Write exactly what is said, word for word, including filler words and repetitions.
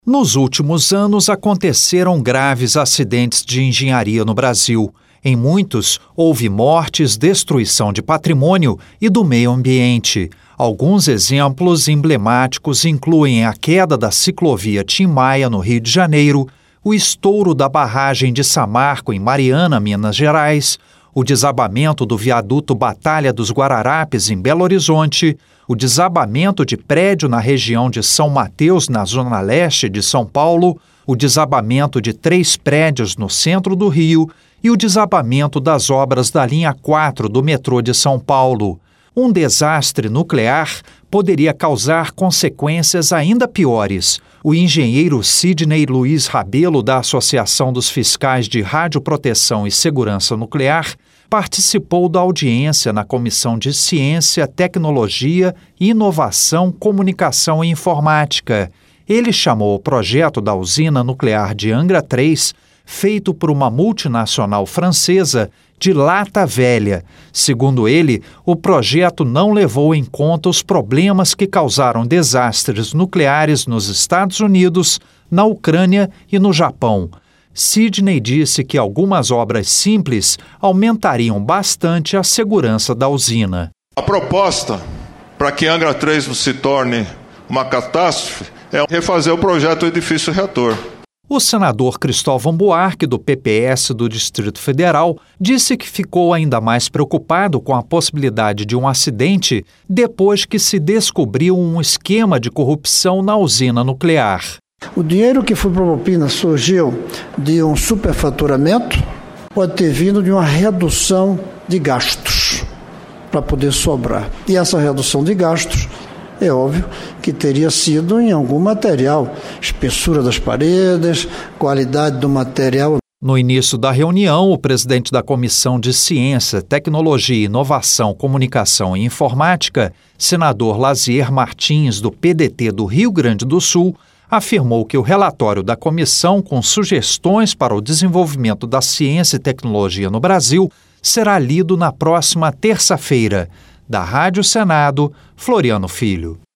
Nos últimos anos, aconteceram graves acidentes de engenharia no Brasil. Em muitos, houve mortes, destruição de patrimônio e do meio ambiente. Alguns exemplos emblemáticos incluem a queda da ciclovia Tim Maia, no Rio de Janeiro, o estouro da barragem de Samarco, em Mariana, Minas Gerais, o desabamento do viaduto Batalha dos Guararapes, em Belo Horizonte, o desabamento de prédio na região de São Mateus, na zona leste de São Paulo, o desabamento de três prédios no centro do Rio e o desabamento das obras da linha quatro do metrô de São Paulo. Um desastre nuclear poderia causar consequências ainda piores. O engenheiro Sidney Luiz Rabelo, da Associação dos Fiscais de Radioproteção e Segurança Nuclear, participou da audiência na Comissão de Ciência, Tecnologia, Inovação, Comunicação e Informática. Ele chamou o projeto da usina nuclear de Angra três, feito por uma multinacional francesa, de lata velha. Segundo ele, o projeto não levou em conta os problemas que causaram desastres nucleares nos Estados Unidos, na Ucrânia e no Japão. Sidney disse que algumas obras simples aumentariam bastante a segurança da usina. A proposta para que Angra três não se torne uma catástrofe é refazer o projeto do edifício reator. O senador Cristóvão Buarque, do P P S do Distrito Federal, disse que ficou ainda mais preocupado com a possibilidade de um acidente depois que se descobriu um esquema de corrupção na usina nuclear. O dinheiro que foi para a propina surgiu de um superfaturamento, pode ter vindo de uma redução de gastos para poder sobrar. E essa redução de gastos, é óbvio que teria sido em algum material, espessura das paredes, qualidade do material. No início da reunião, o presidente da Comissão de Ciência, Tecnologia, Inovação, Comunicação e Informática, senador Lazier Martins, do P D T do Rio Grande do Sul, afirmou que o relatório da comissão com sugestões para o desenvolvimento da ciência e tecnologia no Brasil será lido na próxima terça-feira. Da Rádio Senado, Floriano Filho.